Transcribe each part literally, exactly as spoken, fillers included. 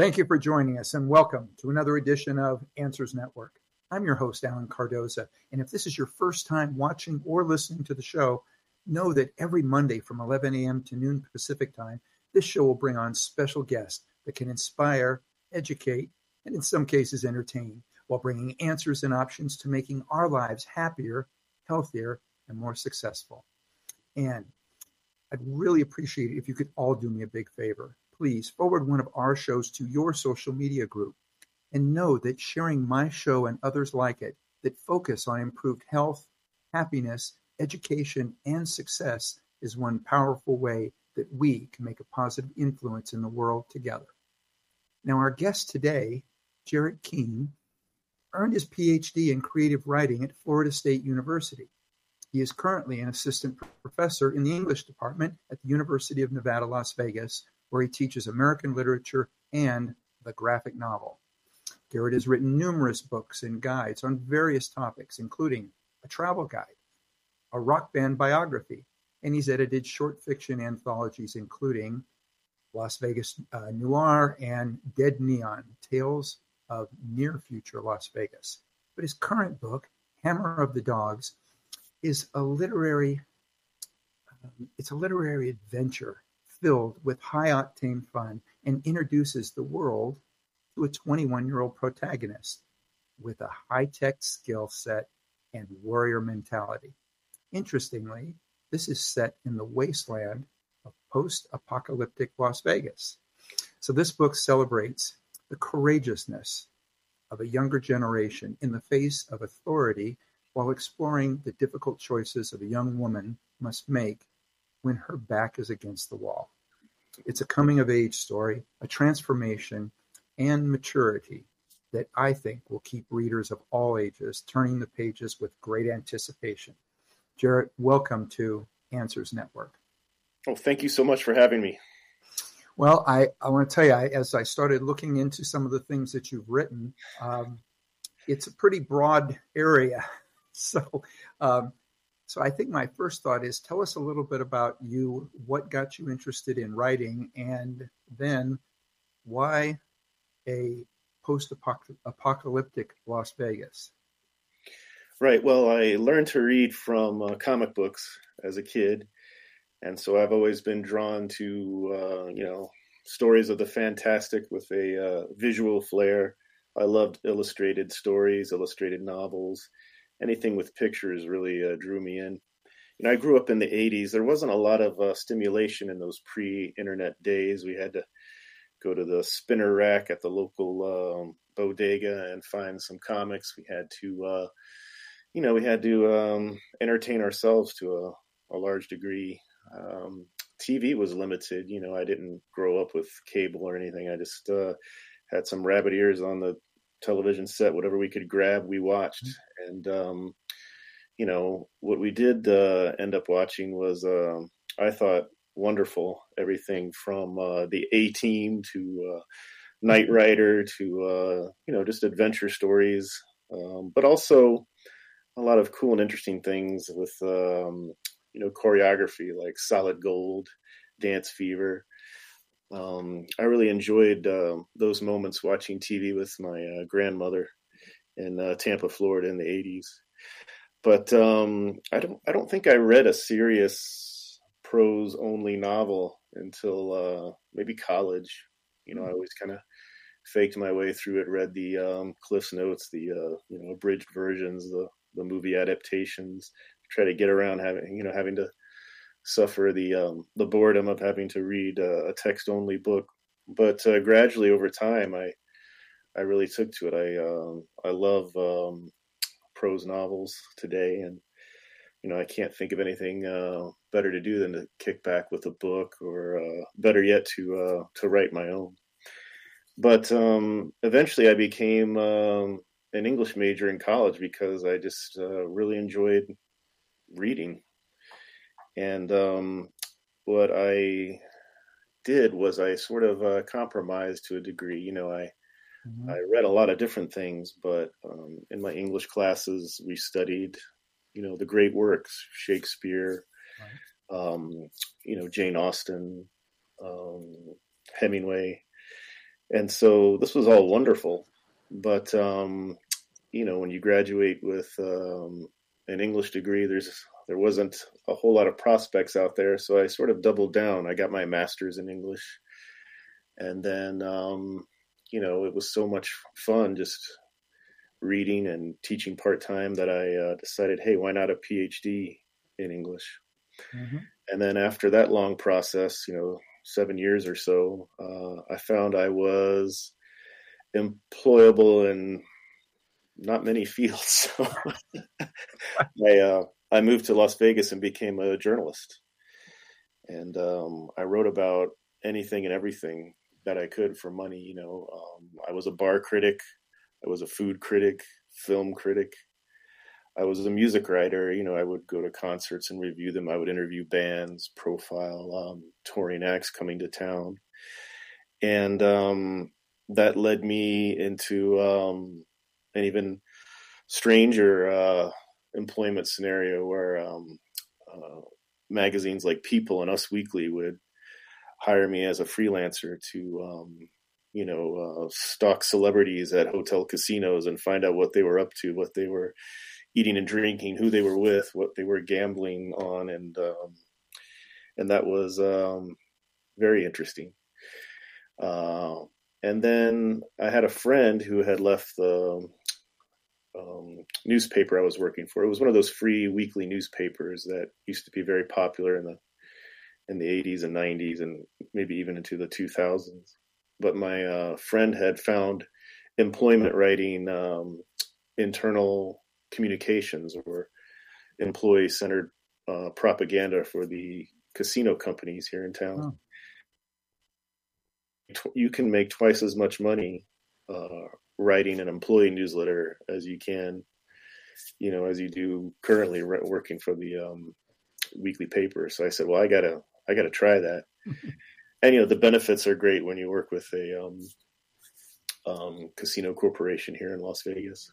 Thank you for joining us and welcome to another edition of Answers Network. I'm your host, Alan Cardoza, and if this is your first time watching or listening to the show, know that every Monday from eleven a.m. to noon Pacific time, this show will bring on special guests that can inspire, educate, and in some cases entertain, while bringing answers and options to making our lives happier, healthier, and more successful. And I'd really appreciate it if you could all do me a big favor. Please forward one of our shows to your social media group and know that sharing my show and others like it that focus on improved health, happiness, education, and success is one powerful way that we can make a positive influence in the world together. Now, our guest today, Jarrett Keene, earned his P H D in creative writing at Florida State University. He is currently an assistant professor in the English department at the University of Nevada, Las Vegas, where he teaches American literature and the graphic novel. Garrett has written numerous books and guides on various topics, including a travel guide, a rock band biography, and he's edited short fiction anthologies, including Las Vegas uh, Noir and Dead Neon, Tales of Near Future Las Vegas. But his current book, Hammer of the Dogs, is a literary, um, it's a literary adventure filled with high-octane fun and introduces the world to a twenty-one-year-old protagonist with a high-tech skill set and warrior mentality. Interestingly, this is set in the wasteland of post-apocalyptic Las Vegas. So this book celebrates the courageousness of a younger generation in the face of authority while exploring the difficult choices of a young woman must make when her back is against the wall. It's a coming-of-age story, a transformation, and maturity that I think will keep readers of all ages turning the pages with great anticipation. Jarrett, welcome to Answers Network. Oh, thank you so much for having me. Well, I, I want to tell you, I, as I started looking into some of the things that you've written, um, it's a pretty broad area. So um, so I think my first thought is tell us a little bit about you, what got you interested in writing, and then why a post-apocalyptic Las Vegas? Right. Well, I learned to read from uh, comic books as a kid. And so I've always been drawn to, uh, you know, stories of the fantastic with a uh, visual flair. I loved illustrated stories, illustrated novels. Anything with pictures really uh, drew me in. You know, I grew up in the eighties. There wasn't a lot of uh, stimulation in those pre-internet days. We had to go to the spinner rack at the local um, bodega and find some comics. We had to, uh, you know, we had to um, entertain ourselves to a, a large degree. Um, T V was limited. You know, I didn't grow up with cable or anything. I just uh, had some rabbit ears on the television set. Whatever we could grab, we watched. And, um, you know, what we did uh, end up watching was, uh, I thought, wonderful. Everything from uh, the A-Team to uh, Knight Rider to, uh, you know, just adventure stories, um, but also a lot of cool and interesting things with, um, you know, choreography like Solid Gold, Dance Fever. Um, I really enjoyed uh, those moments watching T V with my uh, grandmother in uh, Tampa, Florida in the eighties. But um, I don't I don't think I read a serious prose-only novel until uh, maybe college. You know, I always kind of faked my way through it, read the um, Cliff's Notes, the uh, you know abridged versions, the the movie adaptations, try to get around having you know having to suffer the um, the boredom of having to read uh, a text-only book. But uh, gradually over time, I I really took to it. I um, I love um, prose novels today, and you know I can't think of anything uh, better to do than to kick back with a book, or uh, better yet, to uh, to write my own. But um, eventually, I became um, an English major in college because I just uh, really enjoyed reading. And um, what I did was I sort of uh, compromised to a degree. You know, I mm-hmm. I read a lot of different things, but um, in my English classes, we studied, you know, the great works, Shakespeare, right. um, you know, Jane Austen, um, Hemingway. And so this was all wonderful. But, um, you know, when you graduate with um, an English degree, there's there wasn't a whole lot of prospects out there. So I sort of doubled down. I got my master's in English. And then, um, you know, it was so much fun just reading and teaching part-time that I uh, decided, hey, why not a PhD in English? Mm-hmm. And then after that long process, you know, seven years or so, uh, I found I was employable in not many fields. So I, uh, I moved to Las Vegas and became a journalist. And um, I wrote about anything and everything that I could for money. You know, um, I was a bar critic. I was a food critic, film critic. I was a music writer. You know, I would go to concerts and review them. I would interview bands, profile um, touring acts coming to town. And um, that led me into um, an even stranger uh, employment scenario where um, uh, magazines like People and Us Weekly would hire me as a freelancer to, um, you know, uh, stalk celebrities at hotel casinos and find out what they were up to, what they were eating and drinking, who they were with, what they were gambling on. And, um, and that was um, very interesting. Uh, and then I had a friend who had left the um, newspaper I was working for. It was one of those free weekly newspapers that used to be very popular in the in the eighties and nineties and maybe even into the two thousands. But my uh, friend had found employment writing um, internal communications or employee-centered uh, propaganda for the casino companies here in town. Oh. You can make twice as much money uh, writing an employee newsletter as you can, you know, as you do currently working for the um, weekly paper. So I said, well, I gotta, I gotta try that. And, you know, the benefits are great when you work with a um, um, casino corporation here in Las Vegas.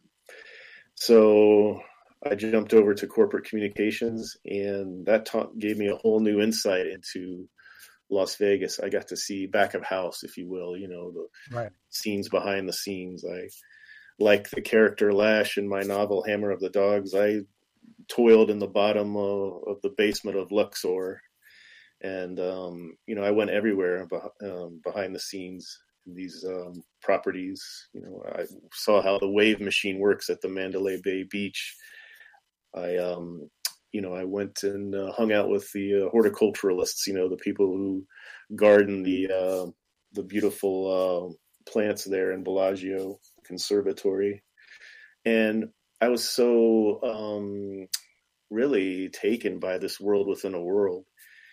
So I jumped over to corporate communications, and that taught, gave me a whole new insight into Las Vegas. I got to see back of house, if you will, you know, the right. scenes behind the scenes. I, like the character Lash in my novel Hammer of the Dogs, I toiled in the bottom of, of the basement of Luxor. And, um, you know, I went everywhere um, behind the scenes in these um, properties. You know, I saw how the wave machine works at the Mandalay Bay Beach. I, um, you know, I went and uh, hung out with the uh, horticulturalists, you know, the people who garden the, uh, the beautiful uh, plants there in Bellagio Conservatory. And I was so um, really taken by this world within a world.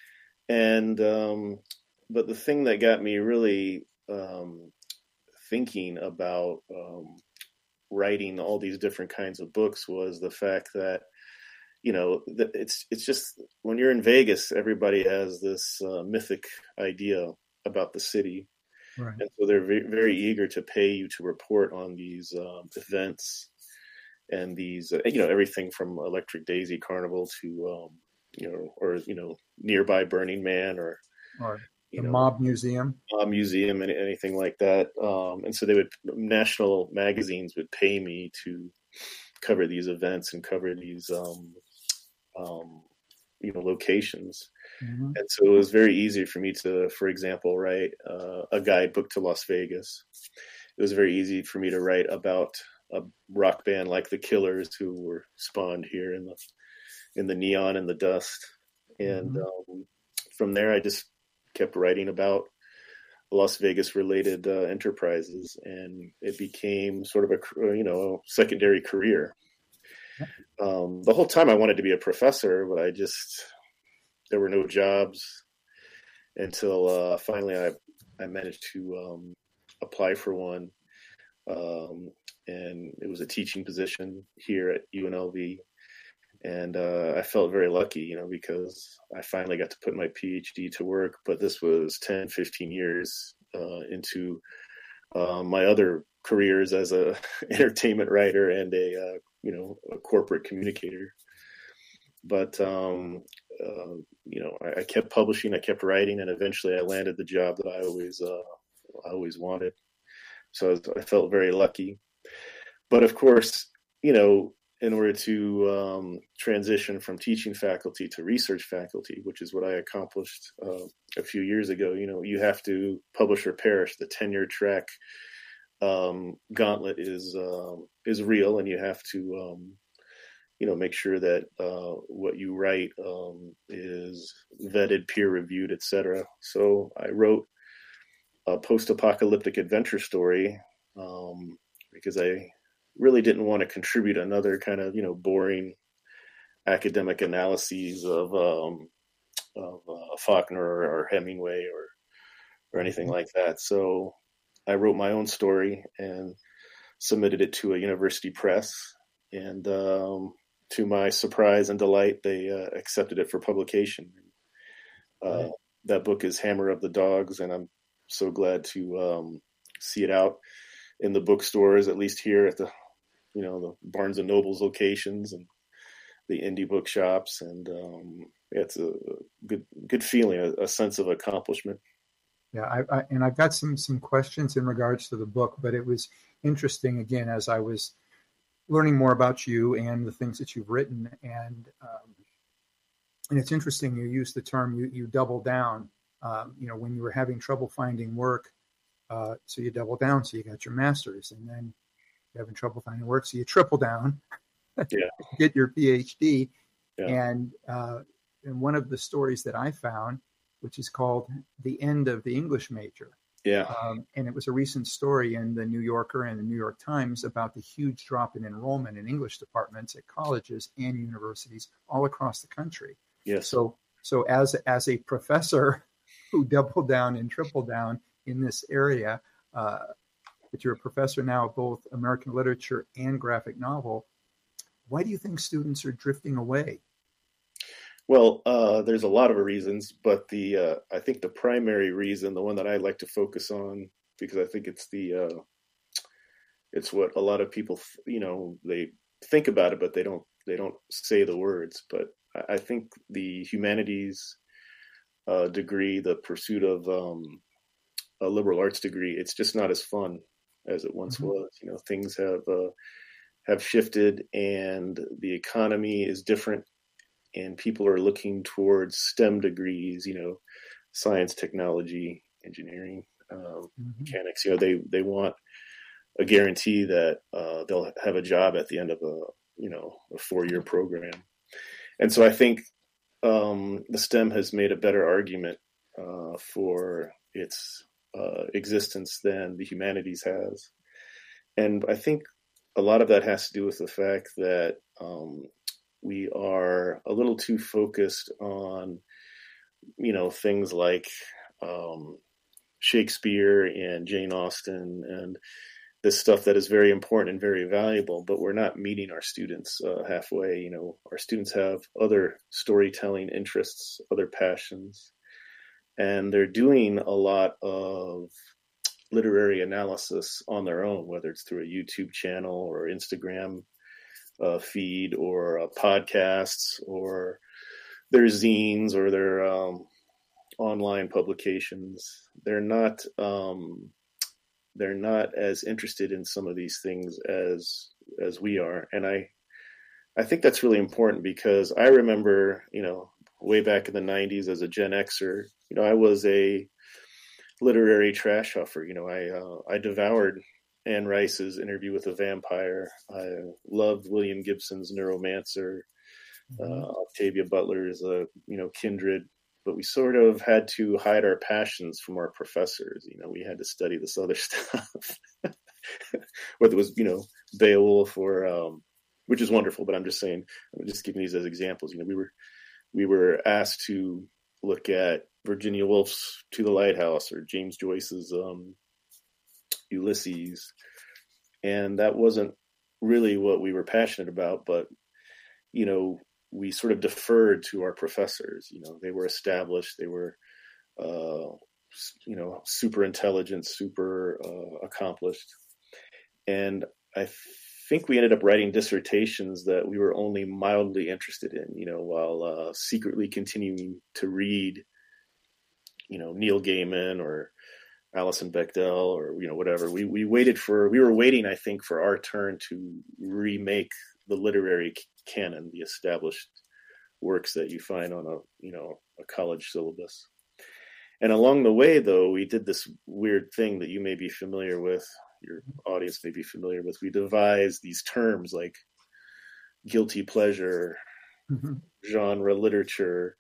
And, um, but the thing that got me really, um, thinking about, um, writing all these different kinds of books was the fact that, you know, that it's, it's just when you're in Vegas, everybody has this, uh, mythic idea about the city. Right. And so they're very, very eager to pay you to report on these, um, events and these, uh, you know, everything from Electric Daisy Carnival to, um, you know, or, you know, nearby Burning Man or, or you the know, Mob Museum, Mob Museum and anything like that. Um, and so they would, national magazines would pay me to cover these events and cover these, um, um, you know, locations. Mm-hmm. And so it was very easy for me to, for example, write uh, a guidebook to Las Vegas. It was very easy for me to write about a rock band like the Killers who were spawned here in the in the neon and the dust. And mm-hmm. um, from there, I just kept writing about Las Vegas related uh, enterprises, and it became sort of a, you know, secondary career. Um, the whole time I wanted to be a professor, but I just, there were no jobs until uh, finally I, I managed to um, apply for one. Um, and it was a teaching position here at U N L V. And uh, I felt very lucky, you know, because I finally got to put my PhD to work. But this was ten, fifteen years uh, into uh, my other careers as a entertainment writer and a, uh, you know, a corporate communicator. But, um, uh, you know, I, I kept publishing, I kept writing, and eventually I landed the job that I always, uh, I always wanted. so I, was, I felt very lucky. But of course, you know, in order to um, transition from teaching faculty to research faculty, which is what I accomplished uh, a few years ago, you know, you have to publish or perish. The tenure track um, gauntlet is uh, is real, and you have to, um, you know, make sure that uh, what you write um, is vetted, peer reviewed, et cetera. So I wrote a post-apocalyptic adventure story um, because I really didn't want to contribute another kind of, you know, boring academic analyses of, um, of uh, Faulkner or, or Hemingway or, or anything like that. So I wrote my own story and submitted it to a university press. And um, to my surprise and delight, they uh, accepted it for publication. Uh, right. That book is Hammer of the Dogs, and I'm so glad to um, see it out in the bookstores, at least here at the, you know, the Barnes and Noble's locations and the indie bookshops. And um, it's a good, good feeling, a, a sense of accomplishment. Yeah. I, I, and I've got some, some questions in regards to the book, but it was interesting again, as I was learning more about you and the things that you've written. And, um, and it's interesting. You use the term, you, you double down, um, you know, when you were having trouble finding work. Uh, so you double down. So you got your master's, and then you're having trouble finding work. So you triple down, yeah. get your PhD. Yeah. And, uh, and one of the stories that I found, which is called The End of the English Major. Yeah. Um, and it was a recent story in the New Yorker and the New York Times about the huge drop in enrollment in English departments at colleges and universities all across the country. Yes. So, so as, as a professor who doubled down and tripled down in this area, uh, but you're a professor now of both American literature and graphic novel, why do you think students are drifting away? Well, uh, there's a lot of reasons, but the uh, I think the primary reason, the one that I like to focus on, because I think it's the uh, it's what a lot of people, you know, they think about it, but they don't they don't say the words. But I think the humanities uh, degree, the pursuit of um, a liberal arts degree, it's just not as fun as it once mm-hmm. was. You know, things have uh, have shifted, and the economy is different. And people are looking towards STEM degrees, you know, science, technology, engineering, um, mm-hmm. mechanics. You know, they they want a guarantee that uh, they'll have a job at the end of a, you know, a four-year program. And so I think um, the STEM has made a better argument uh, for its uh, existence than the humanities has. And I think a lot of that has to do with the fact that um, we are a little too focused on, you know, things like um, Shakespeare and Jane Austen and this stuff that is very important and very valuable, but we're not meeting our students uh, halfway. You know, our students have other storytelling interests, other passions, and they're doing a lot of literary analysis on their own, whether it's through a YouTube channel or Instagram Uh, feed or uh, podcasts or their zines or their um, online publications. They're not um, they're not as interested in some of these things as as we are, and I I think that's really important because I remember, you know, way back in the nineties as a Gen Xer, you know, I was a literary trash huffer. You know, I uh, I devoured Anne Rice's Interview with a Vampire. I loved William Gibson's Neuromancer, mm-hmm. uh, Octavia Butler's, uh, you know, Kindred. But we sort of had to hide our passions from our professors. You know, we had to study this other stuff, whether it was, you know, Beowulf or, um, which is wonderful. But I'm just saying, I'm just giving these as examples. You know, we were we were asked to look at Virginia Woolf's To the Lighthouse or James Joyce's Um, Ulysses, and that wasn't really what we were passionate about, but you know, we sort of deferred to our professors. You know, they were established, they were uh you know, super intelligent, super uh, accomplished, and I think we ended up writing dissertations that we were only mildly interested in, you know, while uh, secretly continuing to read, you know, Neil Gaiman or Alison Bechdel or, you know, whatever. We we waited for, we were waiting, I think, for our turn to remake the literary canon, the established works that you find on a, you know, a college syllabus. And along the way, though, we did this weird thing that you may be familiar with, your audience may be familiar with. We devised these terms like guilty pleasure, mm-hmm. genre literature,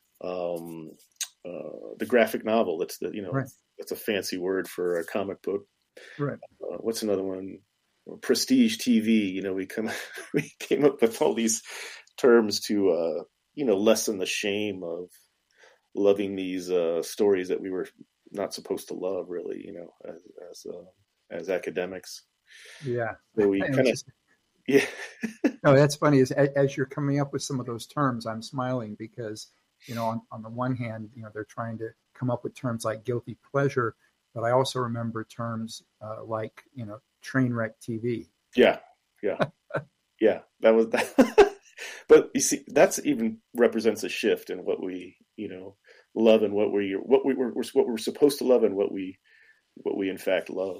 um, uh, the graphic novel. That's the, you know, right. That's a fancy word for a comic book. Right. Uh, what's another one? Prestige T V. You know, we come we came up with all these terms to uh, you know, lessen the shame of loving these uh, stories that we were not supposed to love, really. You know, as as, uh, as academics. Yeah. So we kind of just... yeah. No, that's funny. Is as you're coming up with some of those terms, I'm smiling because, you know, on, on the one hand, you know, they're trying to come up with terms like guilty pleasure, but I also remember terms uh, like, you know, train wreck T V. Yeah, yeah, yeah. That was that. But you see, that's even represents a shift in what we, you know, love and what we what we were what we're supposed to love and what we what we in fact love.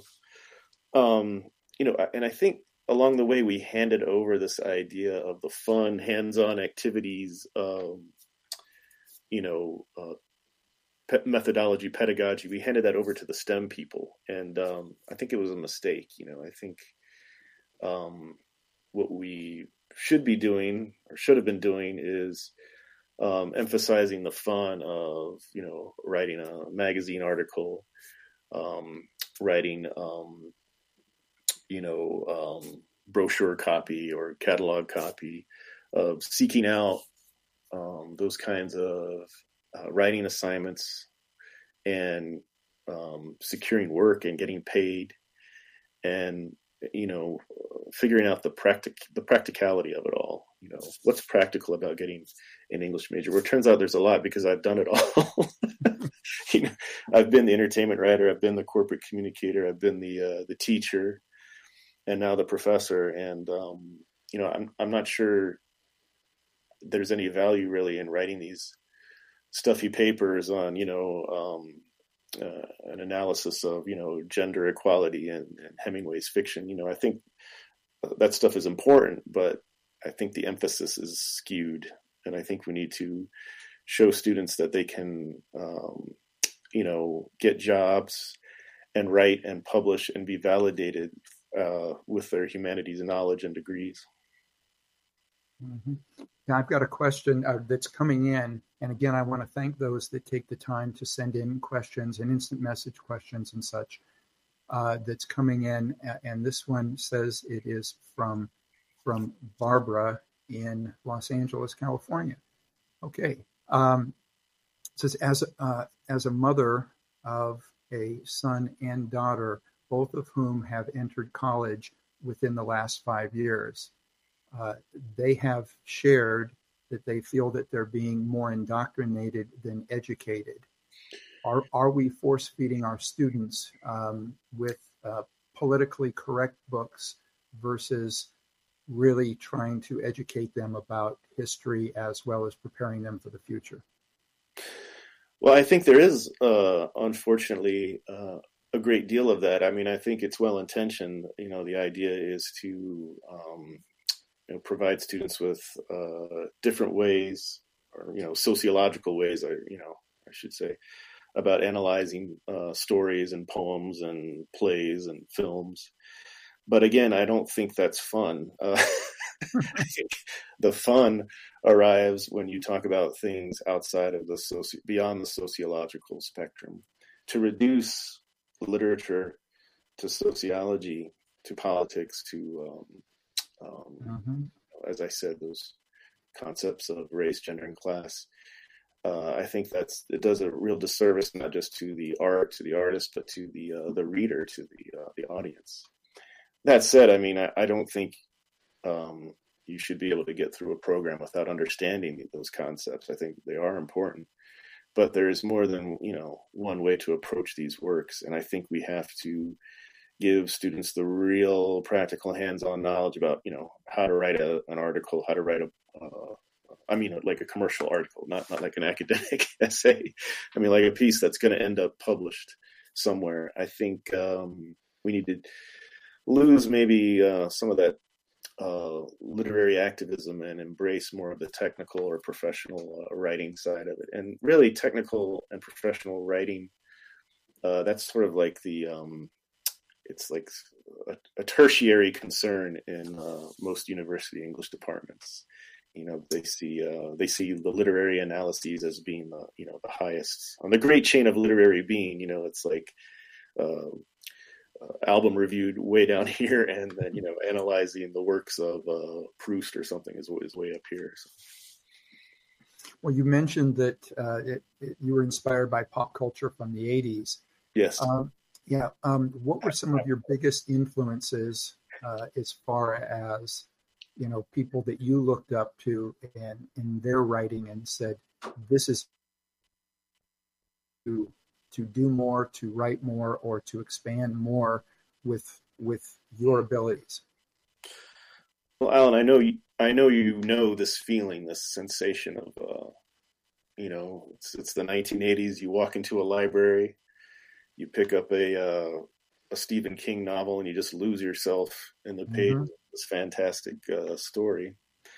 Um, you know, and I think along the way we handed over this idea of the fun, hands-on activities, um, you know, uh, pe- methodology, pedagogy. We handed that over to the STEM people, and um, I think it was a mistake. You know, I think um, what we should be doing or should have been doing is um, emphasizing the fun of, you know, writing a magazine article, um, writing, um, you know, um, brochure copy or catalog copy, of seeking out um, those kinds of uh, writing assignments and um, securing work and getting paid, and, you know, figuring out the practic the practicality of it all. You know, what's practical about getting an English major? Well, it turns out there's a lot, because I've done it all. You know, I've been the entertainment writer, I've been the corporate communicator, I've been the uh, the teacher, and now the professor. And um, you know, I'm I'm not sure there's any value really in writing these stuffy papers on, you know, um, uh, an analysis of, you know, gender equality and, and Hemingway's fiction. You know, I think that stuff is important, but I think the emphasis is skewed, and I think we need to show students that they can, um, you know, get jobs and write and publish and be validated uh, with their humanities knowledge and degrees. Mm-hmm. Now, I've got a question uh, that's coming in. And again, I want to thank those that take the time to send in questions and instant message questions and such uh, that's coming in. And this one says it is from, from Barbara in Los Angeles, California. Okay. Um, it says, as, uh, as a mother of a son and daughter, both of whom have entered college within the last five years, uh, they have shared that they feel that they're being more indoctrinated than educated. Are are we force feeding our students um, with uh, politically correct books versus really trying to educate them about history as well as preparing them for the future? Well, I think there is, uh, unfortunately, uh, a great deal of that. I mean, I think it's well intentioned. You know, the idea is to um, you know, provide students with uh, different ways, or, you know, sociological ways, I, you know, I should say, about analyzing uh, stories and poems and plays and films. But again, I don't think that's fun. Uh, I think the fun arrives when you talk about things outside of the soci- beyond the sociological spectrum. To reduce literature to sociology, to politics, to um, Um, mm-hmm. as I said, those concepts of race, gender, and class. Uh, I think that's it does a real disservice not just to the art, to the artist, but to the uh, the reader, to the uh, the audience. That said, I mean, I, I don't think um, you should be able to get through a program without understanding those concepts. I think they are important, but there is more than, you know, one way to approach these works, and I think we have to give students the real practical hands-on knowledge about, you know, how to write a, an article, how to write a, uh, I mean, like a commercial article, not, not like an academic essay. I mean, like a piece that's going to end up published. somewhere. I think um, we need to lose maybe uh, some of that uh, literary activism and embrace more of the technical or professional uh, writing side of it. And really, technical and professional writing, uh, that's sort of like the, um, it's like a, a tertiary concern in uh, most university English departments. You know, they see uh, they see the literary analyses as being the, you know, the highest on the great chain of literary being. You know, it's like uh, uh, album reviewed way down here, and then, you know, analyzing the works of uh, Proust or something is is way up here. So. Well, you mentioned that uh, it, it, you were inspired by pop culture from the eighties. Yes. Um, yeah. Um, what were some of your biggest influences uh, as far as, you know, people that you looked up to and in their writing and said, this is to to do more, to write more, or to expand more with with your abilities? Well, Alan, I know you, I know you know this feeling, this sensation of, uh, you know, it's, it's the nineteen eighties. You walk into a library, you pick up a uh, a Stephen King novel, and you just lose yourself in the page. Mm-hmm. This fantastic uh, story.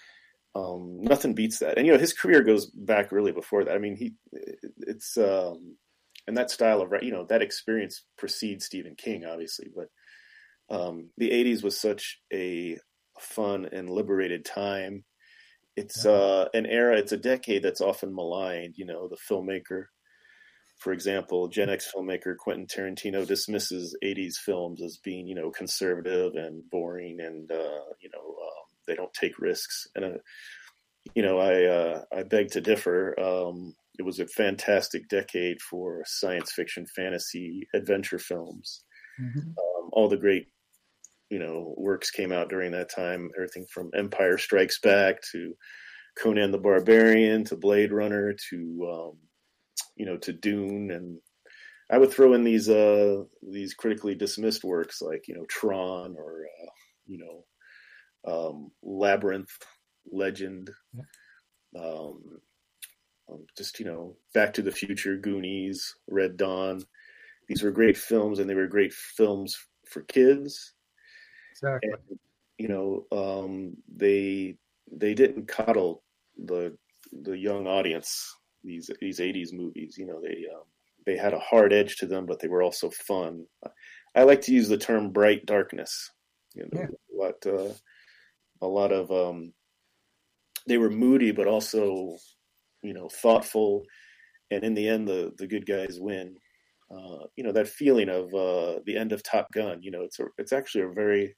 Um, nothing beats that. And, you know, his career goes back really before that. I mean, he, it's, um, and that style of, you know, that experience precedes Stephen King, obviously, but um, the eighties was such a fun and liberated time. It's uh, an era, it's a decade that's often maligned. You know, the filmmaker, for example, Gen X filmmaker Quentin Tarantino dismisses eighties films as being, you know, conservative and boring, and uh, you know, um, they don't take risks. And uh, you know, I uh, I beg to differ. Um, it was a fantastic decade for science fiction, fantasy, adventure films. Mm-hmm. Um, all the great, you know, works came out during that time. Everything from Empire Strikes Back to Conan the Barbarian to Blade Runner to um, you know, to Dune. And I would throw in these uh, these critically dismissed works like, you know, Tron or uh, you know, um, Labyrinth, Legend, yeah. um, just, you know, Back to the Future, Goonies, Red Dawn. These were great films, and they were great films for kids. Exactly. And, you know, um, they they didn't coddle the the young audience. These these eighties movies, you know, they um, they had a hard edge to them, but they were also fun. I like to use the term bright darkness. You know, yeah. what uh, a lot of um, they were moody, but also, you know, thoughtful. And in the end, the the good guys win. Uh, you know, that feeling of uh, the end of Top Gun. You know, it's a it's actually a very,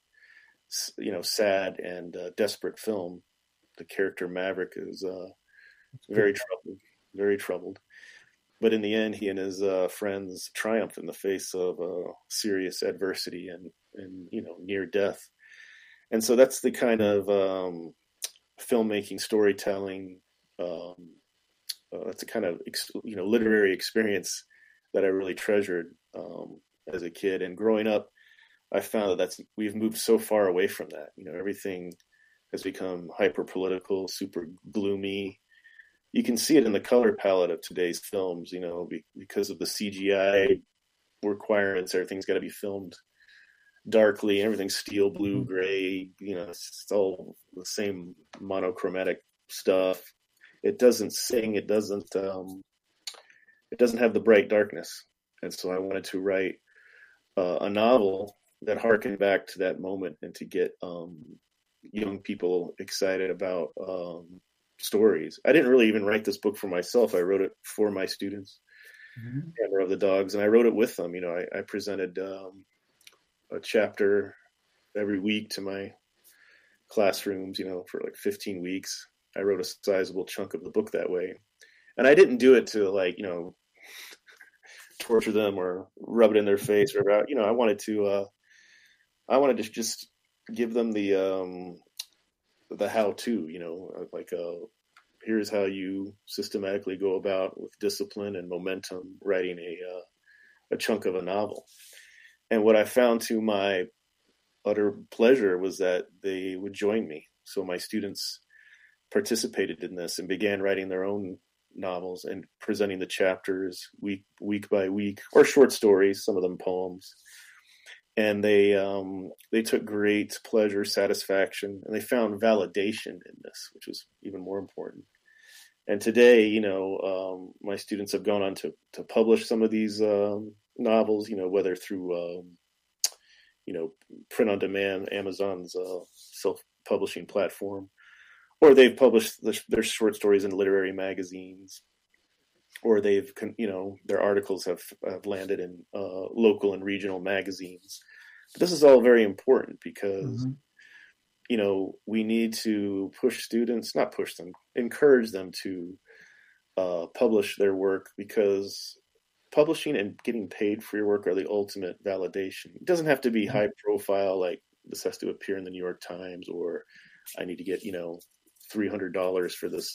you know, sad and uh, desperate film. The character Maverick is uh, very troubled. very troubled. But in the end, he and his uh, friends triumph in the face of uh, serious adversity and, and, you know, near death. And so that's the kind of um, filmmaking, storytelling, um, uh, that's a kind of, you know, literary experience that I really treasured um, as a kid. And growing up, I found that that's, we've moved so far away from that. You know, everything has become hyper political, super gloomy. You can see it in the color palette of today's films, you know, be, because of the C G I requirements. Everything's got to be filmed darkly. Everything's steel blue, gray. You know, it's, it's all the same monochromatic stuff. It doesn't sing. It doesn't. Um, it doesn't have the bright darkness. And so I wanted to write uh, a novel that harkened back to that moment, and to get um, young people excited about Um, stories. I didn't really even write this book for myself. I wrote it for my students, mm-hmm. Hammer of the Dogs, and I wrote it with them. You know, I, I presented um, a chapter every week to my classrooms, you know, for like fifteen weeks. I wrote a sizable chunk of the book that way. And I didn't do it to, like, you know, torture them or rub it in their face or about, you know, I wanted to, uh, I wanted to just give them the, um, the how-to, you know, like, uh, here's how you systematically go about with discipline and momentum writing a uh, a chunk of a novel. And what I found, to my utter pleasure, was that they would join me. So my students participated in this and began writing their own novels and presenting the chapters week week by week, or short stories, some of them poems. And they um, they took great pleasure, satisfaction, and they found validation in this, which was even more important. And today, you know, um, my students have gone on to to publish some of these um, novels, you know, whether through um, you know, print on demand, Amazon's uh, self-publishing platform, or they've published the, their short stories in literary magazines, or they've, you know, their articles have, have landed in uh, local and regional magazines. But this is all very important because, mm-hmm. you know, we need to push students, not push them, encourage them to uh, publish their work, because publishing and getting paid for your work are the ultimate validation. It doesn't have to be high profile, like this has to appear in the New York Times, or I need to get, you know, three hundred dollars for this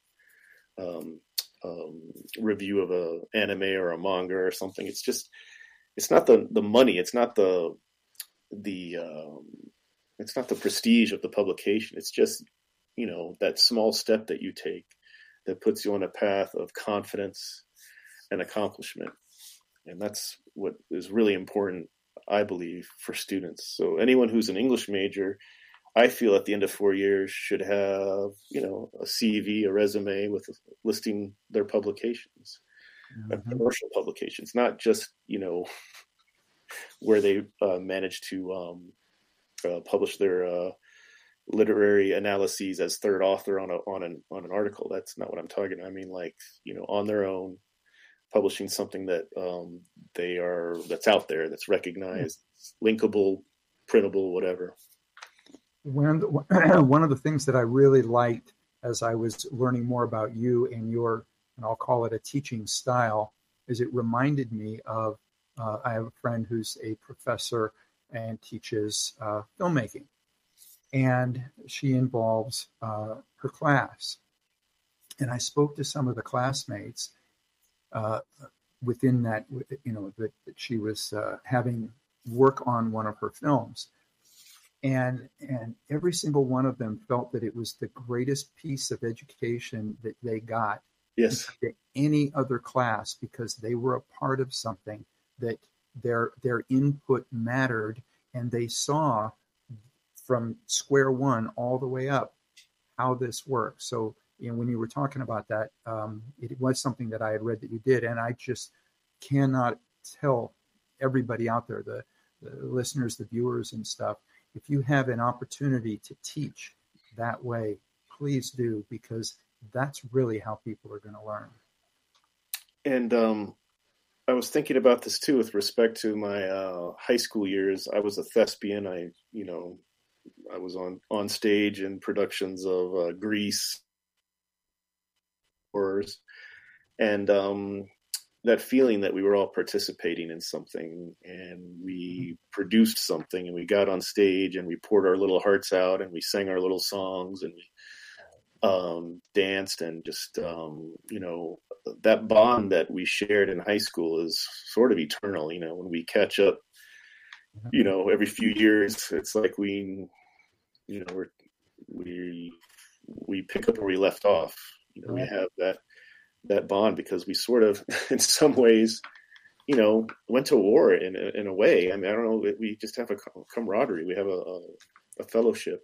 uh, um, um, review of a anime or a manga or something. It's just, it's not the, the money. It's not the, the, um, it's not the prestige of the publication. It's just, you know, that small step that you take that puts you on a path of confidence and accomplishment. And that's what is really important, I believe, for students. So anyone who's an English major, I feel at the end of four years should have, you know, a C V, a resume with listing their publications, mm-hmm. commercial publications, not just, you know, where they uh, managed to um, uh, publish their uh, literary analyses as third author on a on an on an article. That's not what I'm talking. I mean, like, you know, on their own, publishing something that um, they are that's out there, that's recognized, linkable, printable, whatever. One one of the things that I really liked as I was learning more about you and your, and I'll call it a teaching style, is it reminded me of uh, I have a friend who's a professor and teaches uh, filmmaking, and she involves uh, her class. And I spoke to some of the classmates uh, within that, you know, that, that she was uh, having work on one of her films. And and every single one of them felt that it was the greatest piece of education that they got yes. to any other class, because they were a part of something that their their input mattered, and they saw from square one all the way up how this works. So, you know, when you were talking about that, um, it was something that I had read that you did, and I just cannot tell everybody out there, the, the listeners, the viewers and stuff, if you have an opportunity to teach that way, please do, because that's really how people are going to learn. And um, I was thinking about this too with respect to my uh, high school years. I was a thespian. I, you know, I was on, on stage in productions of uh, Grease, horrors, and um, that feeling that we were all participating in something, and we produced something, and we got on stage and we poured our little hearts out, and we sang our little songs, and we um, danced, and just, um, you know, that bond that we shared in high school is sort of eternal. You know, when we catch up, you know, every few years, it's like we, you know, we're, we, we pick up where we left off. You know, we have that, that bond because we sort of, in some ways, you know, went to war in in a way. I mean, I don't know, we just have a camaraderie. We have a, a, a fellowship.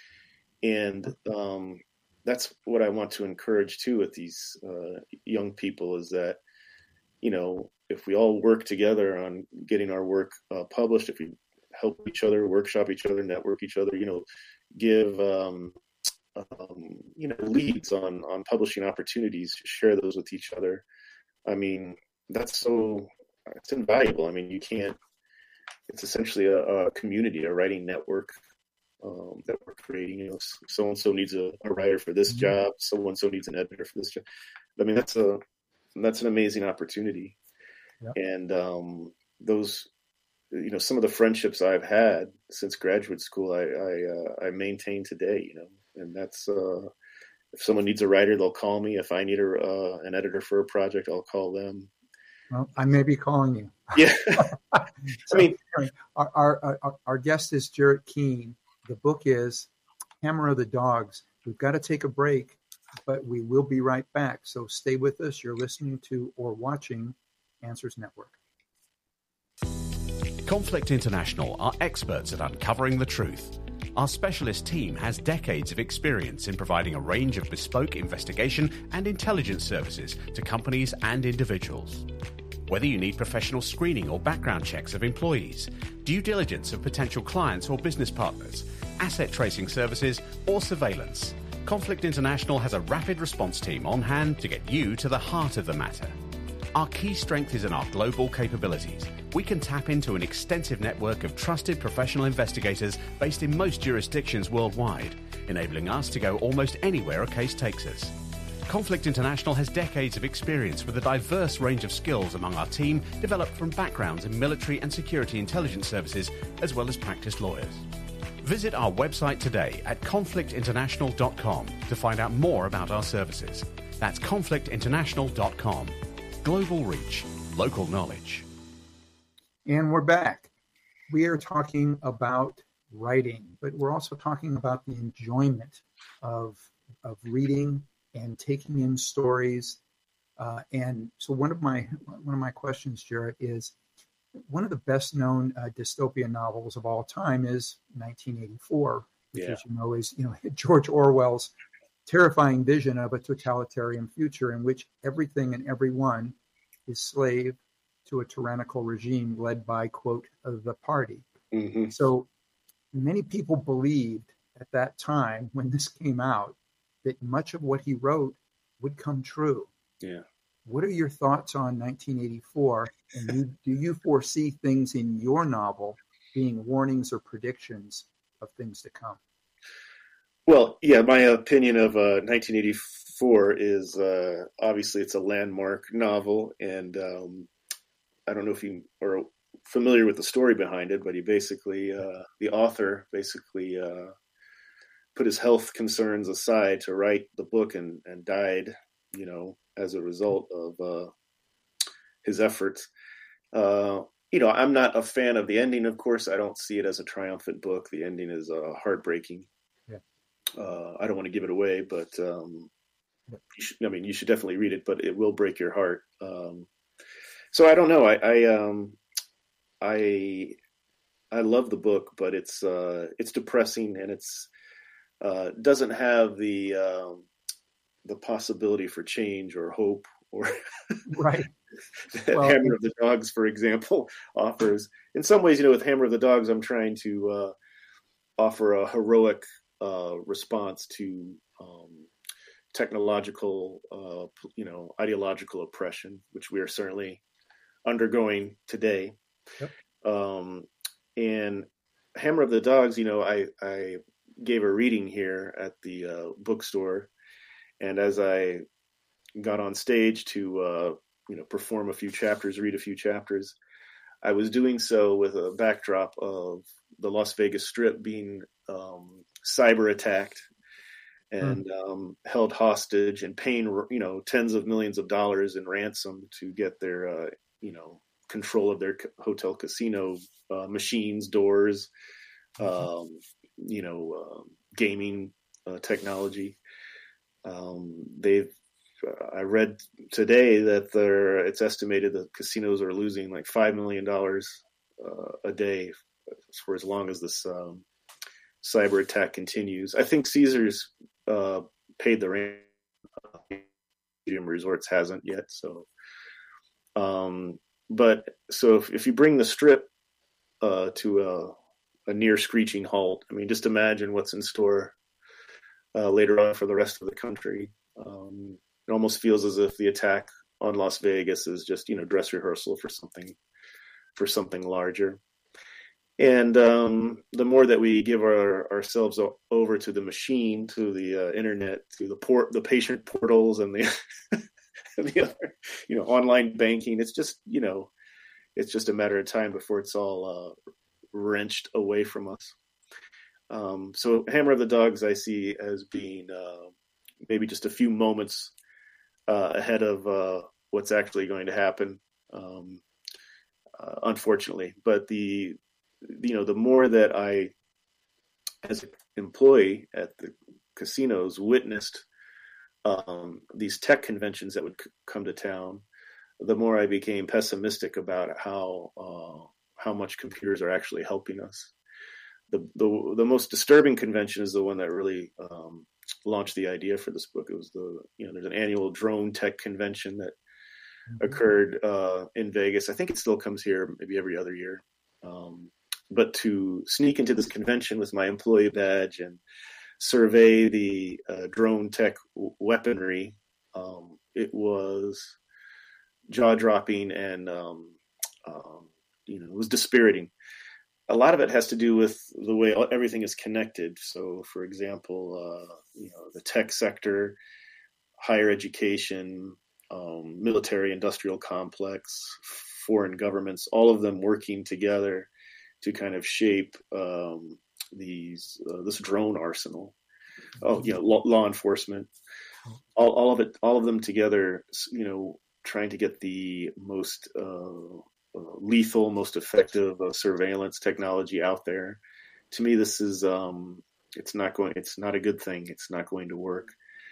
And um, that's what I want to encourage too with these uh, young people, is that, you know, if we all work together on getting our work uh, published, if we help each other, workshop each other, network each other, you know, give, um, Um, you know, leads on, on publishing opportunities, to share those with each other. I mean, that's so, it's invaluable. I mean, you can't, it's essentially a, a community, a writing network um, that we're creating. You know, so-and-so needs a, a writer for this mm-hmm. job, so-and-so needs an editor for this job. I mean, that's a, that's an amazing opportunity. Yep. And um, those, you know, some of the friendships I've had since graduate school, I, I, uh, I maintain today, you know. And that's, uh, if someone needs a writer, they'll call me. If I need a, uh, an editor for a project, I'll call them. Well, I may be calling you. Yeah. so, I mean, our, our, our, our guest is Jarrett Keene. The book is Hammer of the Dogs. We've got to take a break. but we will be right back. So stay with us. You're listening to or watching Answers Network. Conflict International are experts at uncovering the truth. Our specialist team has decades of experience in providing a range of bespoke investigation and intelligence services to companies and individuals. Whether you need professional screening or background checks of employees, due diligence of potential clients or business partners, asset tracing services, or surveillance, Conflict International has a rapid response team on hand to get you to the heart of the matter. Our key strength is in our global capabilities. We can tap into an extensive network of trusted professional investigators based in most jurisdictions worldwide, enabling us to go almost anywhere a case takes us. Conflict International has decades of experience with a diverse range of skills among our team, developed from backgrounds in military and security intelligence services, as well as practiced lawyers. Visit our website today at conflict international dot com to find out more about our services. That's conflict international dot com. Global reach, local knowledge. And we're back. We are talking about writing, but we're also talking about the enjoyment of, of reading and taking in stories. Uh, and so one of my one of my questions, Jarrett, is one of the best known uh, dystopian novels of all time is nineteen eighty-four, which, yeah. as you know, is you know George Orwell's terrifying vision of a totalitarian future in which everything and everyone is slave to a tyrannical regime led by, quote, the party. Mm-hmm. So many people believed at that time when this came out that much of what he wrote would come true. Yeah. What are your thoughts on nineteen eighty-four? And you, do you foresee things in your novel being warnings or predictions of things to come? Well, yeah, my opinion of uh, nineteen eighty-four is uh, obviously it's a landmark novel, and um, I don't know if you are familiar with the story behind it, but he basically, uh, the author basically uh, put his health concerns aside to write the book and, and died, you know, as a result of uh, his efforts. Uh, you know, I'm not a fan of the ending, of course. I don't see it as a triumphant book. The ending is uh, heartbreaking. Uh, I don't want to give it away, but um, you should, I mean, you should definitely read it, but it will break your heart. Um, so I don't know. I, I, um, I, I love the book, but it's, uh, it's depressing, and it's, uh, doesn't have the, um, the possibility for change or hope or right. that well, Hammer of the Dogs, for example, offers. In some ways, you know, with Hammer of the Dogs, I'm trying to, uh, offer a heroic, Uh, response to um, technological, uh, you know, ideological oppression, which we are certainly undergoing today. Yep. Um, and Hammer of the Dogs, you know, I, I gave a reading here at the uh, bookstore, and as I got on stage to, uh, you know, perform a few chapters, read a few chapters, I was doing so with a backdrop of the Las Vegas Strip being um, cyber attacked and mm. um, held hostage and paying, you know, tens of millions of dollars in ransom to get their, uh, you know, control of their hotel casino uh, machines, doors, um, you know, uh, gaming uh, technology. Um, they've, uh, I read today that they're, it's estimated that casinos are losing like five million dollars uh, a day for as long as this um, cyber attack continues. I think Caesars uh, paid the ransom. Gym Resorts hasn't yet. So, um, but so if, if you bring the Strip uh, to a, a near screeching halt, I mean, just imagine what's in store uh, later on for the rest of the country. Um, it almost feels as if the attack on Las Vegas is just, you know, dress rehearsal for something, for something larger. And um, the more that we give our, ourselves over to the machine, to the uh, internet, to the port, the patient portals, and the, the other, you know, online banking, it's just, you know, it's just a matter of time before it's all uh, wrenched away from us. Um, so, Hammer of the Dogs, I see as being uh, maybe just a few moments uh, ahead of uh, what's actually going to happen, um, uh, unfortunately. But the you know, the more that I, as an employee at the casinos, witnessed um, these tech conventions that would c- come to town, the more I became pessimistic about how uh, how much computers are actually helping us. The, the the most disturbing convention is the one that really um, launched the idea for this book. It was the you know there's an annual drone tech convention that mm-hmm. occurred uh, in Vegas. I think it still comes here maybe every other year. Um, but to sneak into this convention with my employee badge and survey the uh, drone tech w- weaponry, um, it was jaw-dropping and um, um, you know it was dispiriting. A lot of it has to do with the way everything is connected. So, for example, uh, you know, the tech sector, higher education, um, military industrial complex, foreign governments, all of them working together to kind of shape um, these uh, this drone arsenal. Oh, you know, law, law enforcement, all, all of it, all of them together. You know, trying to get the most uh, uh, lethal, most effective uh, surveillance technology out there. To me, this is um, it's not going. It's not a good thing. It's not going to work.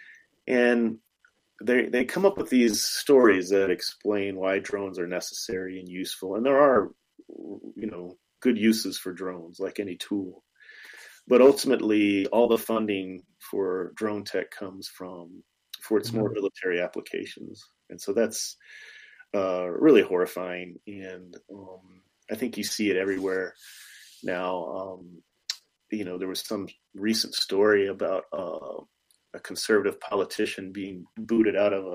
And they they come up with these stories that explain why drones are necessary and useful. And there are, you know, good uses for drones, like any tool. But ultimately, all the funding for drone tech comes from for its more military applications, and so that's uh, really horrifying. And um, I think you see it everywhere now. Um, you know, there was some recent story about uh, a conservative politician being booted out of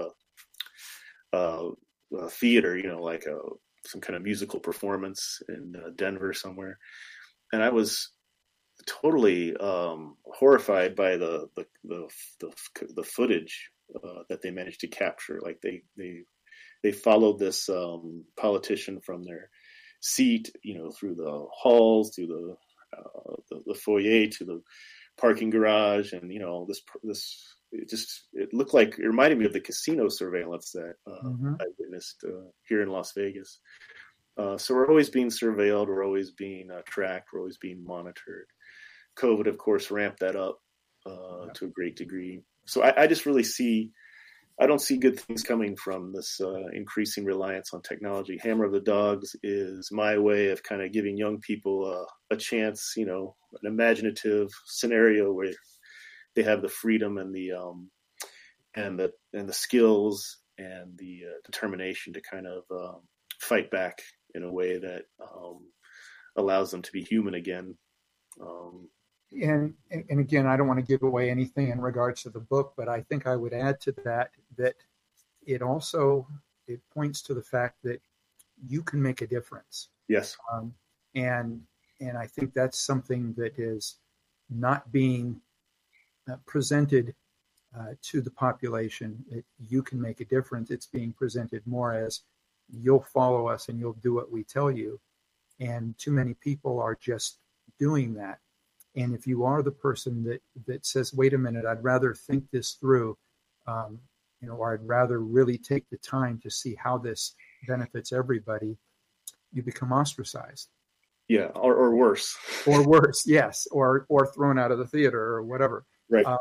a, a, a theater, you know, like a some kind of musical performance in uh, Denver somewhere, and I was totally um, horrified by the the the, the, the footage uh, that they managed to capture. Like they they they followed this um, politician from their seat, you know, through the halls, through the uh, the, the foyer, to the parking garage, and you know this this it just it looked like it reminded me of the casino surveillance that uh, mm-hmm. I witnessed uh, here in Las Vegas. Uh, so we're always being surveilled, we're always being uh, tracked, we're always being monitored. COVID, of course, ramped that up uh, yeah. to a great degree. So I, I just really see, I don't see good things coming from this uh, increasing reliance on technology. Hammer of the Dogs is my way of kind of giving young people uh, a chance, you know, an imaginative scenario where they have the freedom and the um, and the and the skills and the uh, determination to kind of um, fight back in a way that um, allows them to be human again. Um, And and again, I don't want to give away anything in regards to the book, but I think I would add to that that it also it points to the fact that you can make a difference. Yes. Um, and and I think that's something that is not being uh, presented uh, to the population. It, you can make a difference. It's being presented more as you'll follow us and you'll do what we tell you. And too many people are just doing that. And if you are the person that, that says, wait a minute, I'd rather think this through, um, you know, or I'd rather really take the time to see how this benefits everybody, you become ostracized. Yeah, or, or worse. Or worse, yes, or or thrown out of the theater or whatever. Right. Um,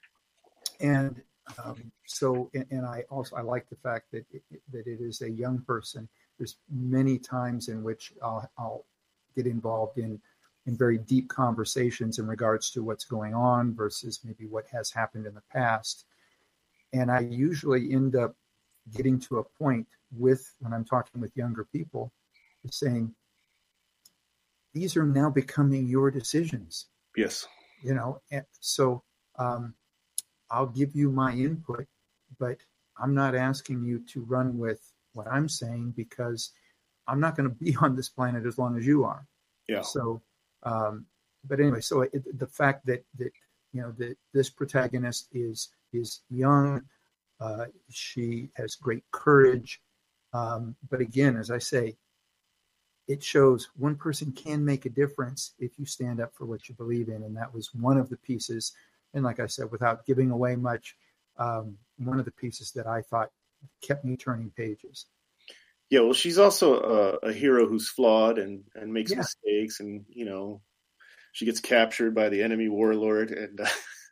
and um, so, and, and I also, I like the fact that it, that it is a young person. There's many times in which I'll, I'll get involved in in very deep conversations in regards to what's going on versus maybe what has happened in the past. And I usually end up getting to a point with, when I'm talking with younger people, saying, these are now becoming your decisions. Yes. You know, and so um, I'll give you my input, but I'm not asking you to run with what I'm saying because I'm not going to be on this planet as long as you are. Yeah. So, Um, but anyway, so it, the fact that, that, you know, that this protagonist is, is young, uh, she has great courage. Um, but again, as I say, it shows one person can make a difference if you stand up for what you believe in. And that was one of the pieces. And like I said, without giving away much, um, one of the pieces that I thought kept me turning pages. Yeah, well, she's also a, a hero who's flawed and, and makes yeah. mistakes, and you know, she gets captured by the enemy warlord, and uh,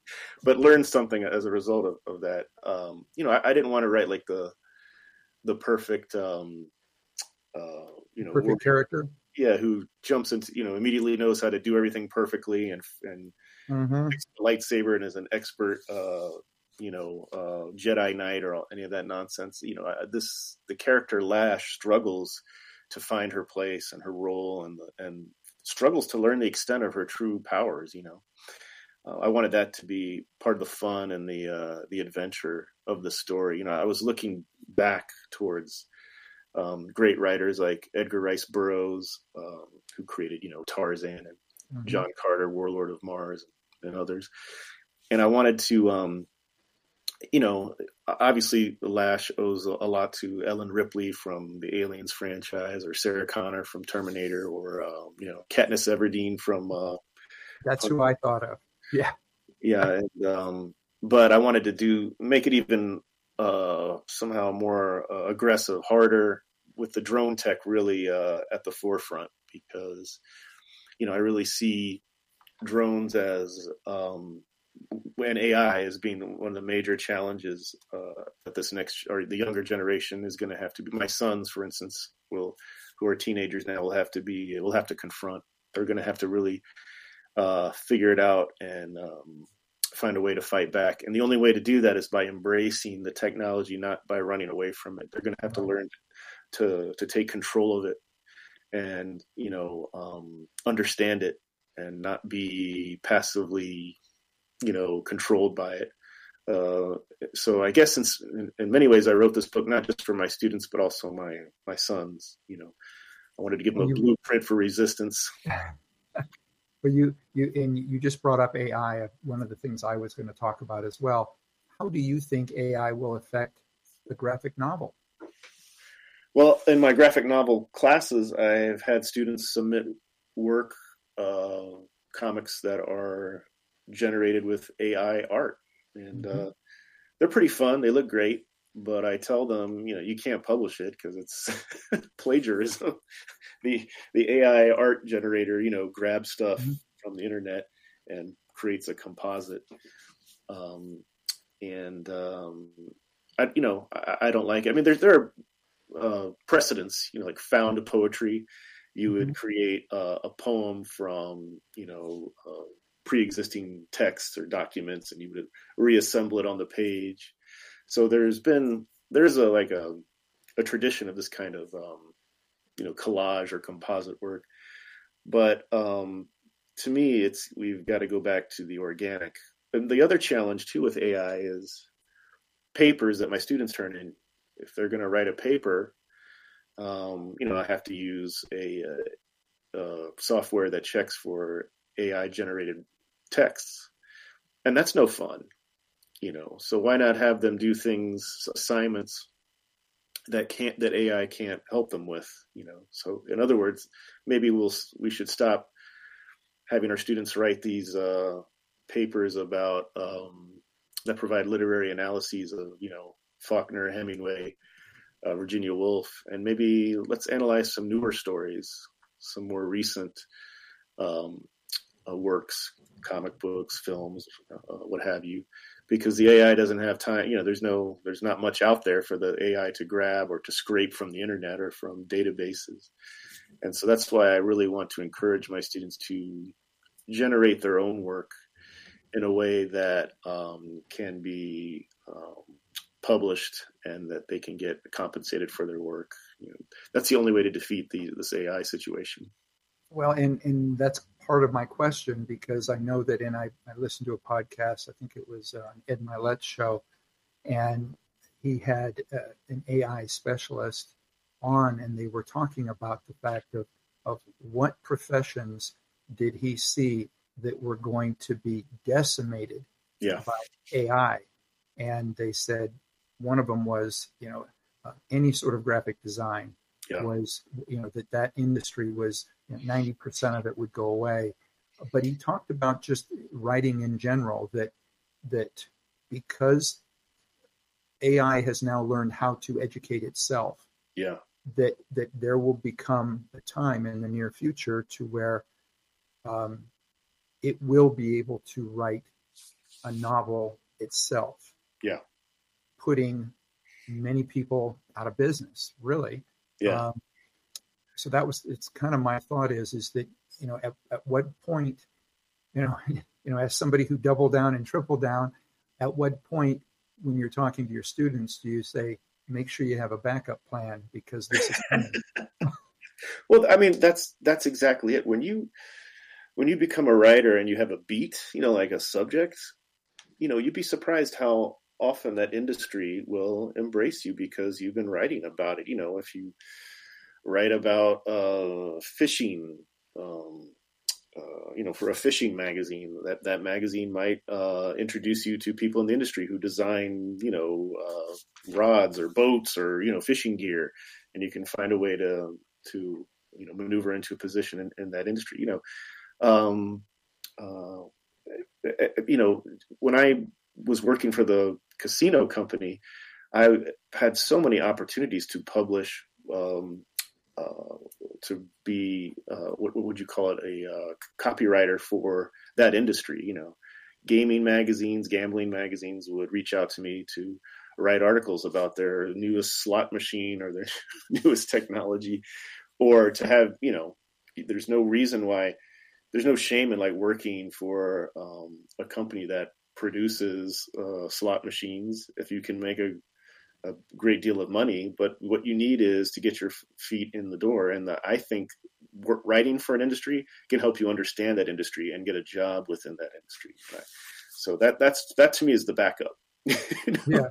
but learned something as a result of, of that. Um, you know, I, I didn't want to write like the the perfect, um, uh, you know, perfect character. Yeah, who jumps into, you know, immediately knows how to do everything perfectly and and mm-hmm. fix the lightsaber and is an expert, uh, you know, uh, Jedi Knight or any of that nonsense. You know, uh, this the character Lash struggles to find her place and her role, and and struggles to learn the extent of her true powers. You know, uh, I wanted that to be part of the fun and the uh, the adventure of the story. You know, I was looking back towards um, great writers like Edgar Rice Burroughs, um, who created, you know, Tarzan, and mm-hmm. John Carter, Warlord of Mars, and others. And I wanted to, um, you know, obviously Lash owes a lot to Ellen Ripley from the Aliens franchise, or Sarah Connor from Terminator, or, um, you know, Katniss Everdeen from... Uh, That's who I thought of. Yeah. Yeah. And, um, but I wanted to do, make it even uh, somehow more uh, aggressive, harder, with the drone tech really uh, at the forefront, because, you know, I really see drones as, um, and A I as being one of the major challenges uh, that this next, or the younger generation is going to have to be. My sons, for instance, will, who are teenagers now, will have to be, will have to confront. They're going to have to really uh, figure it out and um, find a way to fight back. And the only way to do that is by embracing the technology, not by running away from it. They're going to have to learn to to take control of it, and, you know, um, understand it, and not be passively, you know, controlled by it. Uh, so I guess in, in many ways I wrote this book not just for my students, but also my my sons. You know, I wanted to give them a blueprint for resistance. But you you and you just brought up A I. One of the things I was going to talk about as well. How do you think A I will affect the graphic novel? Well, in my graphic novel classes, I've had students submit work, uh, comics that are generated with A I art, and mm-hmm. uh, they're pretty fun. They look great, but I tell them, you know, you can't publish it because it's plagiarism. the The A I art generator, you know, grabs stuff mm-hmm. from the internet and creates a composite. Um, and um, I, you know, I, I don't like it. I mean, there there are uh, precedents, you know, like found poetry. You would mm-hmm. create uh, a poem from, you know, uh, pre-existing texts or documents, and you would reassemble it on the page. So there's been, there's a, like a, a tradition of this kind of, um, you know, collage or composite work. But um, to me, it's, we've got to go back to the organic. And the other challenge too with A I is papers that my students turn in. If they're going to write a paper, um, you know, I have to use a, a, a software that checks for A I generated texts, and that's no fun, you know. So why not have them do things, assignments that can't, that A I can't help them with, you know? So in other words, maybe we'll we should stop having our students write these uh, papers about um, that provide literary analyses of, you know, Faulkner, Hemingway, uh, Virginia Woolf, and maybe let's analyze some newer stories, some more recent um, uh, works, comic books, films, uh, what have you, because the A I doesn't have time. You know, there's no, there's not much out there for the A I to grab or to scrape from the internet or from databases. And so that's why I really want to encourage my students to generate their own work in a way that um, can be um, published and that they can get compensated for their work. You know, that's the only way to defeat the, this A I situation. Well, and, and that's part of my question, because I know that, and I, I listened to a podcast, I think it was uh, Ed Milet's show, and he had uh, an A I specialist on, and they were talking about the fact of, of what professions did he see that were going to be decimated yeah. by A I. And they said one of them was, you know, uh, any sort of graphic design yeah. was, you know, that that industry was, you know, ninety percent of it would go away. But he talked about just writing in general, that that because A I has now learned how to educate itself, yeah, that that there will become a time in the near future to where um, it will be able to write a novel itself. Yeah. Putting many people out of business, really. Yeah. Um, so that was, it's kind of my thought is, is that, you know, at, at what point, you know, you know, as somebody who doubled down and tripled down, at what point when you're talking to your students, do you say, make sure you have a backup plan because this is coming? Well, I mean, that's, that's exactly it. When you, when you become a writer and you have a beat, you know, like a subject, you know, you'd be surprised how often that industry will embrace you because you've been writing about it. You know, if you write about uh, fishing, um, uh, you know, for a fishing magazine, that, that magazine might uh, introduce you to people in the industry who design, you know, uh, rods or boats or, you know, fishing gear, and you can find a way to, to, you know, maneuver into a position in, in that industry. You know, um, uh, you know, when I was working for the casino company, I had so many opportunities to publish, um, uh, to be, uh, what, what would you call it, a uh, copywriter for that industry. You know, gaming magazines, gambling magazines would reach out to me to write articles about their newest slot machine or their newest technology, or to have, you know, there's no reason why, there's no shame in like working for um, a company that produces uh, slot machines if you can make a, a great deal of money. But what you need is to get your feet in the door. And the, I think writing for an industry can help you understand that industry and get a job within that industry. Right? So that that's that to me is the backup. Yeah.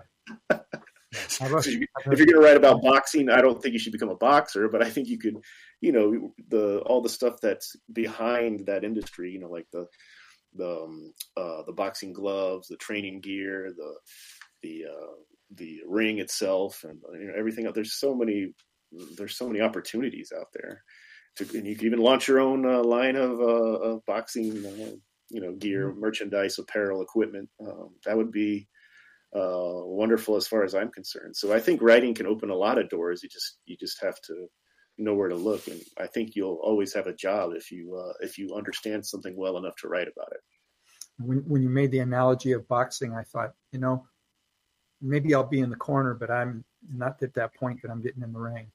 So if you're going to write about boxing, I don't think you should become a boxer, but I think you could, you know, the all the stuff that's behind that industry, you know, like the the um, uh, the boxing gloves, the training gear, the the uh, the ring itself, and you know, everything. There's so many there's so many opportunities out there, to, and you can even launch your own uh, line of, uh, of boxing, uh, you know, gear, merchandise, apparel, equipment. Um, that would be uh, wonderful as far as I'm concerned. So I think writing can open a lot of doors. You just you just have to know where to look, and I think you'll always have a job if you uh, if you understand something well enough to write about it. When when you made the analogy of boxing, I thought, you know, maybe I'll be in the corner, but I'm not at that point that I'm getting in the ring.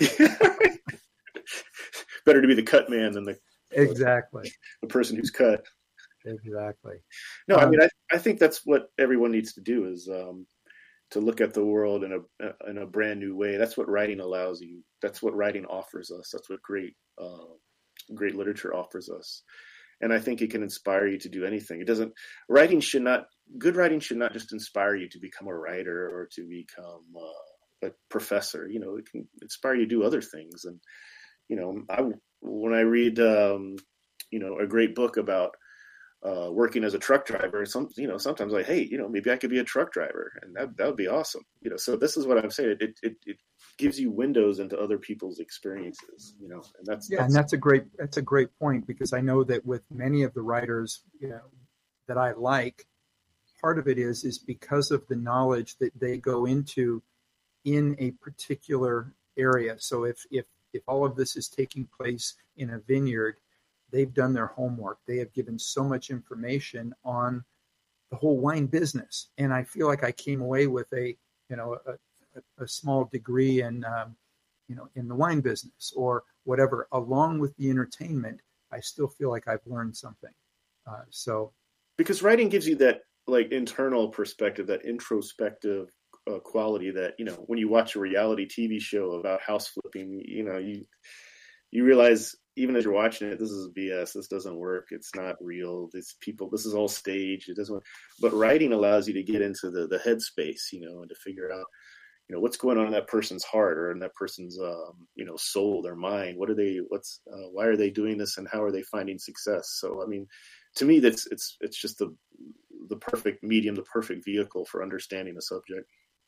Better to be the cut man than the exactly the person who's cut. Exactly. No, um, I mean, I, I think that's what everyone needs to do is um, to look at the world in a in a brand new way. That's what writing allows you. That's what writing offers us. That's what great uh, great literature offers us. And I think it can inspire you to do anything. It doesn't. Writing should not. Good writing should not just inspire you to become a writer or to become uh, a professor. You know, it can inspire you to do other things. And you know, I when I read um, you know a great book about uh, working as a truck driver, some you know sometimes like, hey, you know, maybe I could be a truck driver, and that that would be awesome. You know, so this is what I'm saying. It it it gives you windows into other people's experiences. You know, and that's yeah, that's, and that's a great that's a great point, because I know that with many of the writers, you know, that I like, part of it is is because of the knowledge that they go into in a particular area. So if if if all of this is taking place in a vineyard, they've done their homework. They have given so much information on the whole wine business, and I feel like I came away with a you know a, a, a small degree in um, you know in the wine business or whatever. Along with the entertainment, I still feel like I've learned something. Uh, so because writing gives you that like internal perspective, that introspective uh, quality that, you know, when you watch a reality T V show about house flipping, you know, you you realize even as you're watching it, this is B S. This doesn't work. It's not real. These people, this is all staged. It doesn't work. But writing allows you to get into the the headspace, you know, and to figure out, you know, what's going on in that person's heart or in that person's, um, you know, soul, their mind. What are they? What's? Uh, why are they doing this? And how are they finding success? So, I mean, to me, that's it's it's just the the perfect medium, the perfect vehicle for understanding the subject.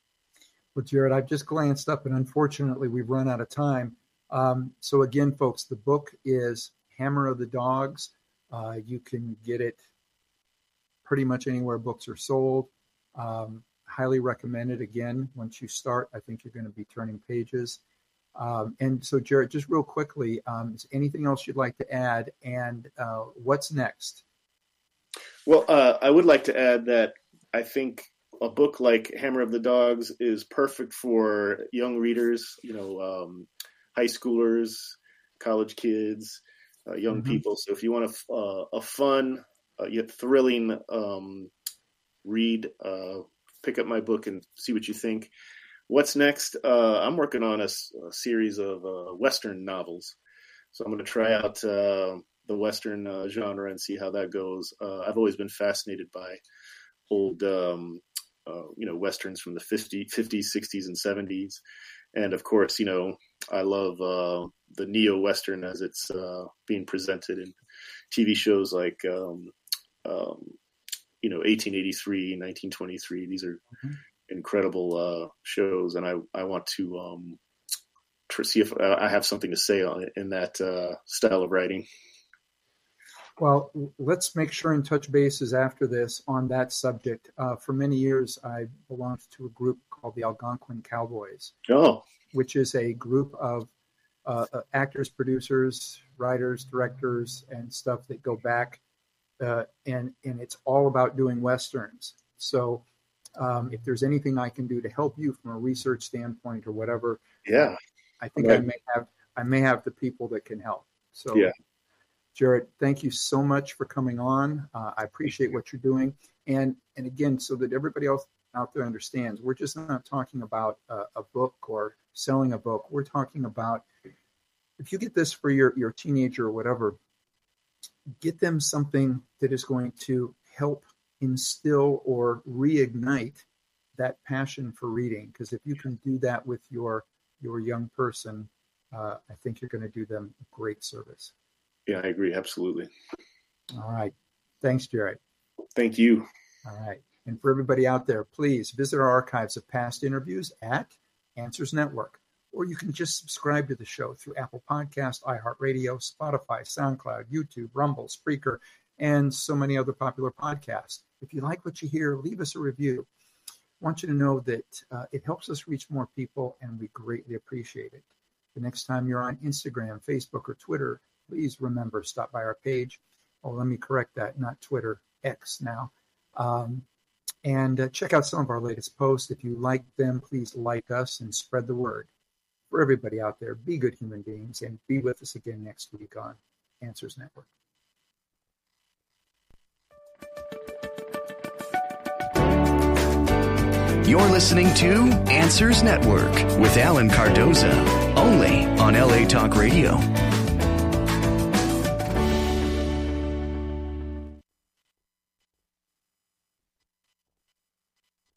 Well, Jared, I've just glanced up, and unfortunately, we've run out of time. Um, so again, folks, the book is Hammer of the Dogs. Uh, you can get it pretty much anywhere books are sold. Um, highly recommend it. Again, once you start, I think you're going to be turning pages. Um, and so, Jared, just real quickly, um, is anything else you'd like to add? And uh, what's next? Well, uh, I would like to add that I think a book like Hammer of the Dogs is perfect for young readers, you know, um, high schoolers, college kids, uh, young mm-hmm. people. So if you want a, uh, a fun, uh, yet thrilling um, read, uh, pick up my book and see what you think. What's next? Uh, I'm working on a, a series of uh, Western novels. So I'm going to try out uh, the Western uh, genre and see how that goes. Uh, I've always been fascinated by old, um, uh, you know, Westerns from the fifties, sixties, and seventies. And of course, you know, I love uh, the neo-Western as it's uh, being presented in T V shows like, um, um, you know, eighteen eighty-three, nineteen twenty-three. These are mm-hmm. incredible uh, shows. And I, I want to um, tr- see if I have something to say on it in that uh, style of writing. Well, let's make sure and touch bases after this on that subject. Uh, for many years, I belonged to a group called the Algonquin Cowboys, oh. which is a group of uh, actors, producers, writers, directors, and stuff that go back, uh, and, and it's all about doing Westerns. So um, if there's anything I can do to help you from a research standpoint or whatever, yeah, I think right. I may have I may have the people that can help. So. Yeah. Jarrett, thank you so much for coming on. Uh, I appreciate what you're doing. And and again, so that everybody else out there understands, we're just not talking about a, a book or selling a book. We're talking about, if you get this for your, your teenager or whatever, get them something that is going to help instill or reignite that passion for reading. Because if you can do that with your, your young person, uh, I think you're going to do them a great service. Yeah, I agree. Absolutely. All right. Thanks, Jarrett. Thank you. All right. And for everybody out there, please visit our archives of past interviews at Answers Network, or you can just subscribe to the show through Apple Podcasts, iHeartRadio, Spotify, SoundCloud, YouTube, Rumble, Spreaker, and so many other popular podcasts. If you like what you hear, leave us a review. I want you to know that uh, it helps us reach more people, and we greatly appreciate it. The next time you're on Instagram, Facebook, or Twitter, please remember, stop by our page. Oh, let me correct that, not Twitter, X now. Um, and uh, check out some of our latest posts. If you like them, please like us and spread the word. For everybody out there, be good human beings and be with us again next week on Answers Network. You're listening to Answers Network with Alan Cardoza, only on L A Talk Radio.